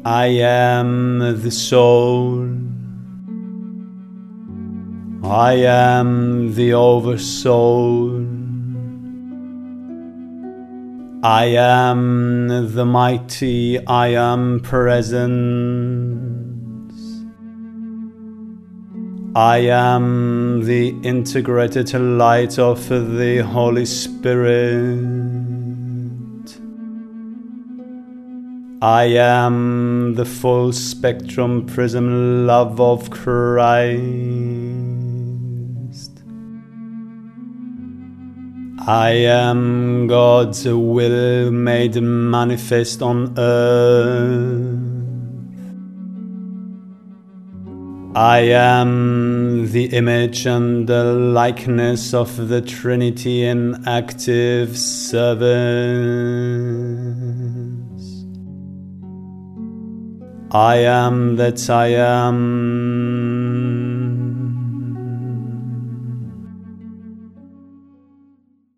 I am the soul. I am the oversoul. I am the mighty I am presence. I am the integrated light of the Holy Spirit. I am the full spectrum prism love of Christ. I am God's will made manifest on earth. I am the image and the likeness of the Trinity in active service. I am that I am.